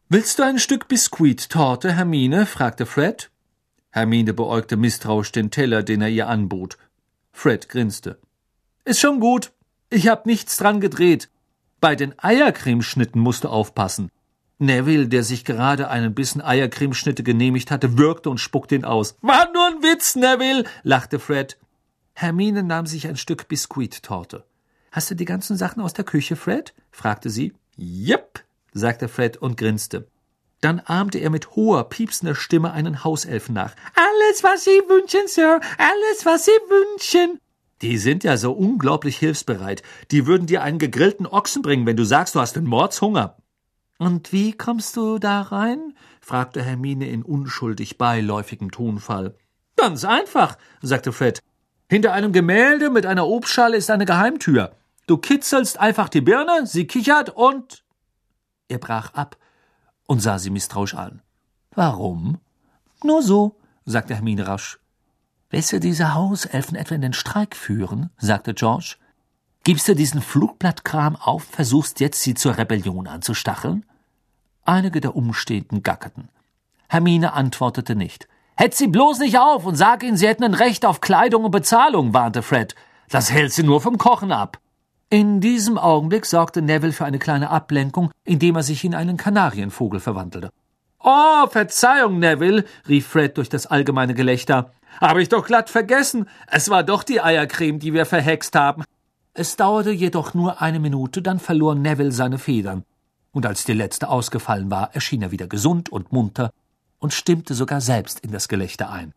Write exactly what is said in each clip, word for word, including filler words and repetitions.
»Willst du ein Stück Biskuittorte, Hermine?« fragte Fred. Hermine beäugte misstrauisch den Teller, den er ihr anbot. Fred grinste. »Ist schon gut. Ich hab nichts dran gedreht. Bei den Eiercremeschnitten musst du aufpassen.« Neville, der sich gerade einen Bissen Eiercremeschnitte genehmigt hatte, würgte und spuckte ihn aus. »War nur ein Witz, Neville«, lachte Fred. Hermine nahm sich ein Stück Biskuittorte. »Hast du die ganzen Sachen aus der Küche, Fred?« fragte sie. »Jep«, sagte Fred und grinste. Dann ahmte er mit hoher, piepsender Stimme einen Hauselfen nach. »Alles, was Sie wünschen, Sir, alles, was Sie wünschen.« Die sind ja so unglaublich hilfsbereit. Die würden dir einen gegrillten Ochsen bringen, wenn du sagst, du hast den Mordshunger. »Und wie kommst du da rein?« fragte Hermine in unschuldig beiläufigem Tonfall. »Ganz einfach«, sagte Fred. »Hinter einem Gemälde mit einer Obstschale ist eine Geheimtür. Du kitzelst einfach die Birne, sie kichert und...« Er brach ab und sah sie misstrauisch an. »Warum?« »Nur so«, sagte Hermine rasch. »Lässt du diese Hauselfen etwa in den Streik führen?« sagte George. »Gibst du diesen Flugblattkram auf, versuchst jetzt, sie zur Rebellion anzustacheln?« Einige der Umstehenden gackerten. Hermine antwortete nicht. »Hetz sie bloß nicht auf und sag ihnen, sie hätten ein Recht auf Kleidung und Bezahlung«, warnte Fred. »Das hält sie nur vom Kochen ab.« In diesem Augenblick sorgte Neville für eine kleine Ablenkung, indem er sich in einen Kanarienvogel verwandelte. »Oh, Verzeihung, Neville«, rief Fred durch das allgemeine Gelächter. »Habe ich doch glatt vergessen. Es war doch die Eiercreme, die wir verhext haben.« Es dauerte jedoch nur eine Minute, dann verlor Neville seine Federn. Und als die letzte ausgefallen war, erschien er wieder gesund und munter und stimmte sogar selbst in das Gelächter ein.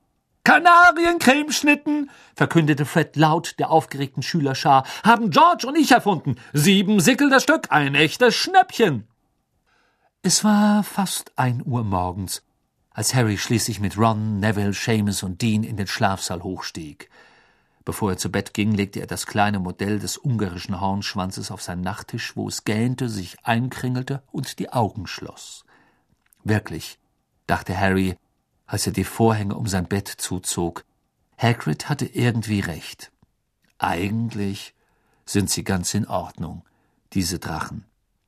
»Kanariencremeschnitten«, verkündete Fred laut der aufgeregten Schülerschar, »haben George und ich erfunden. Sieben Sickel das Stück, ein echtes Schnäppchen.« Es war fast ein Uhr morgens, als Harry schließlich mit Ron, Neville, Seamus und Dean in den Schlafsaal hochstieg. Bevor er zu Bett ging, legte er das kleine Modell des ungarischen Hornschwanzes auf seinen Nachttisch, wo es gähnte, sich einkringelte und die Augen schloss. Wirklich, dachte Harry, als er die Vorhänge um sein Bett zuzog, Hagrid hatte irgendwie recht. Eigentlich sind sie ganz in Ordnung, diese Drachen.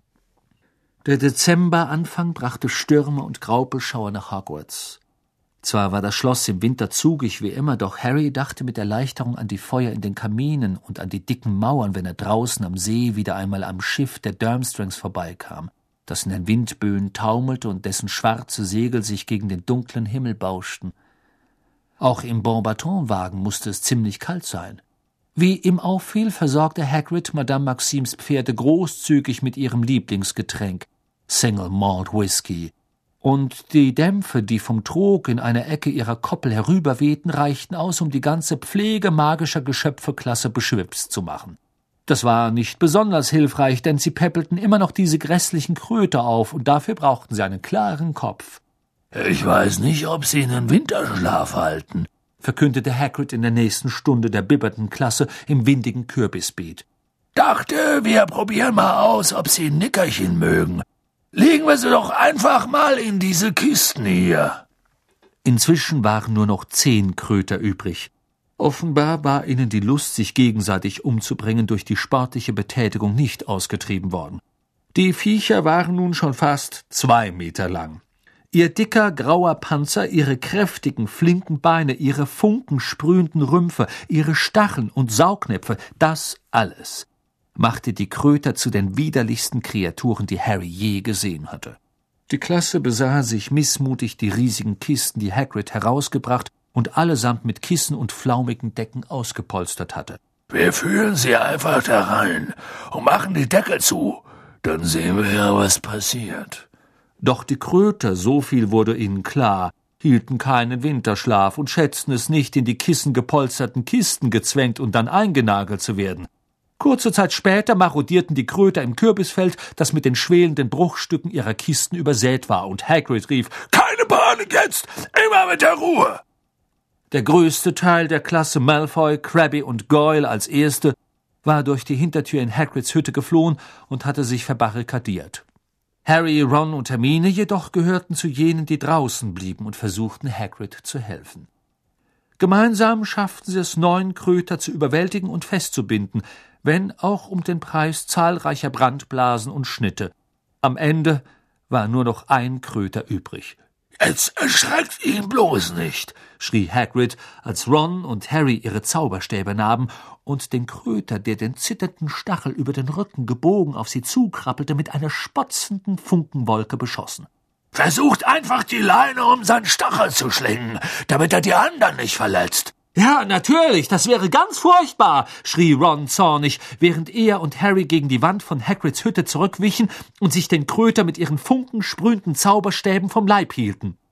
Der Dezemberanfang brachte Stürme und Graupelschauer nach Hogwarts. Zwar war das Schloss im Winter zugig wie immer, doch Harry dachte mit Erleichterung an die Feuer in den Kaminen und an die dicken Mauern, wenn er draußen am See wieder einmal am Schiff der Durmstrangs vorbeikam, das in den Windböen taumelte und dessen schwarze Segel sich gegen den dunklen Himmel bauschten. Auch im Bonbaton-Wagen musste es ziemlich kalt sein. Wie ihm auffiel, versorgte Hagrid Madame Maximes Pferde großzügig mit ihrem Lieblingsgetränk, Single Malt Whisky, und die Dämpfe, die vom Trog in einer Ecke ihrer Koppel herüberwehten, reichten aus, um die ganze Pflege magischer Geschöpfeklasse beschwipst zu machen. Das war nicht besonders hilfreich, denn sie peppelten immer noch diese grässlichen Kröter auf, und dafür brauchten sie einen klaren Kopf. »Ich weiß nicht, ob sie einen Winterschlaf halten«, verkündete Hagrid in der nächsten Stunde der bibbernden Klasse im windigen Kürbisbeet. »Dachte, wir probieren mal aus, ob sie ein Nickerchen mögen. Legen wir sie doch einfach mal in diese Kisten hier.« Inzwischen waren nur noch zehn Kröter übrig. Offenbar war ihnen die Lust, sich gegenseitig umzubringen, durch die sportliche Betätigung nicht ausgetrieben worden. Die Viecher waren nun schon fast zwei Meter lang. Ihr dicker, grauer Panzer, ihre kräftigen, flinken Beine, ihre funkensprühenden Rümpfe, ihre Stacheln und Saugnäpfe, das alles machte die Kröter zu den widerlichsten Kreaturen, die Harry je gesehen hatte. Die Klasse besah sich missmutig die riesigen Kisten, die Hagrid herausgebracht und allesamt mit Kissen und flaumigen Decken ausgepolstert hatte. »Wir führen sie einfach da rein und machen die Deckel zu, dann sehen wir ja, was passiert.« Doch die Kröter, so viel wurde ihnen klar, hielten keinen Winterschlaf und schätzten es nicht, in die kissengepolsterten Kisten gezwängt und dann eingenagelt zu werden. Kurze Zeit später marodierten die Kröter im Kürbisfeld, das mit den schwelenden Bruchstücken ihrer Kisten übersät war, und Hagrid rief, »Keine Panik jetzt! Immer mit der Ruhe!« Der größte Teil der Klasse, Malfoy, Crabbe und Goyle als Erste, war durch die Hintertür in Hagrids Hütte geflohen und hatte sich verbarrikadiert. Harry, Ron und Hermine jedoch gehörten zu jenen, die draußen blieben und versuchten, Hagrid zu helfen. Gemeinsam schafften sie es, neun Kröter zu überwältigen und festzubinden, wenn auch um den Preis zahlreicher Brandblasen und Schnitte. Am Ende war nur noch ein Kröter übrig. »Jetzt erschreckt ihn bloß nicht«, schrie Hagrid, als Ron und Harry ihre Zauberstäbe nahmen und den Kröter, der den zitternden Stachel über den Rücken gebogen auf sie zukrabbelte, mit einer spotzenden Funkenwolke beschossen. »Versucht einfach die Leine um seinen Stachel zu schlingen, damit er die anderen nicht verletzt.« »Ja, natürlich, das wäre ganz furchtbar«, schrie Ron zornig, während er und Harry gegen die Wand von Hagrids Hütte zurückwichen und sich den Kröter mit ihren funkensprühenden Zauberstäben vom Leib hielten.